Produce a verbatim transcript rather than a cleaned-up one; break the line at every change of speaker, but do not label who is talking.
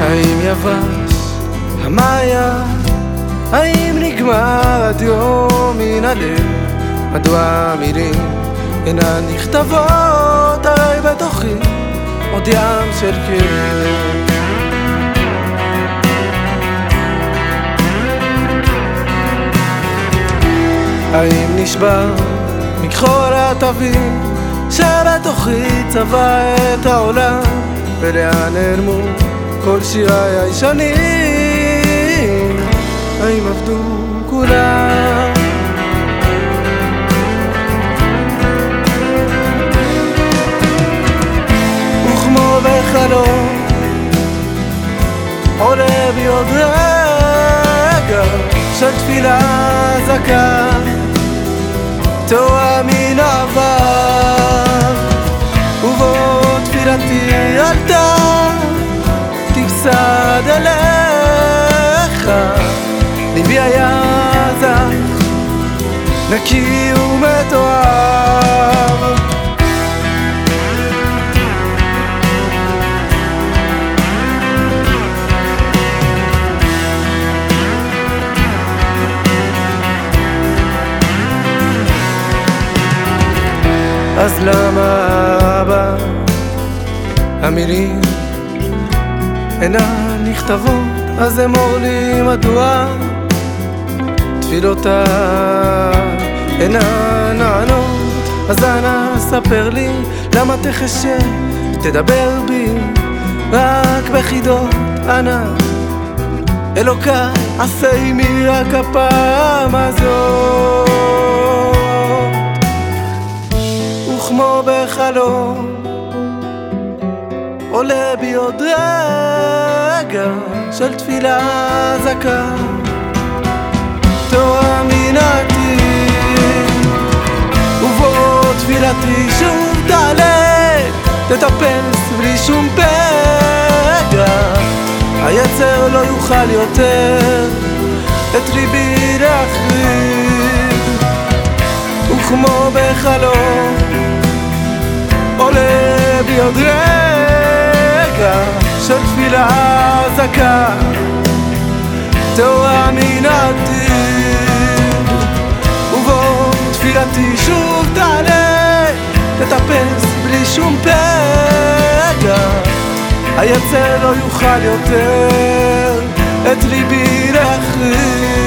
האם יבש המעיין? האם נגמר הדיו מן הלב? מדוע המילים אינן נכתבות? הרי בתוכי עוד ים של כאב. האם נשבר מכחול התווים שבתוכי צבע את העולם? ולאן נעלמו כל שיריי הישנים? האם עבדו כולם? וכמו בחלום עולה בי עוד רגע של תפילה זכה תועה מן העבר, ובו תפילתי עלתה תפסד אליך. ליבי היה זך, נקי ומתואר. אז למה אבא המילים אינן נכתבות? אז אמור לי מדוע תפילותיי אינן נענות? אז אנא ספר לי למה תחשה תדבר בי רק בחידות. אנא אלוקיי עשה עמי רק הפעם הזאת. כמו בחלום עולה בי עוד רגע של תפילה זכה תועה מן העתיד, ובו תפילתי שוב תעלה תטפס בלי שום פגע. היצר לא יוכל יותר את ליבי להחריב. וכמו בחלום עולה בי עוד רגע של תפילה זכה תועה מן העתיד, ובו תפילתי שוב תעלה תטפס בלי שום פגע. היצר לא יוכל יותר את ליבי להחריב.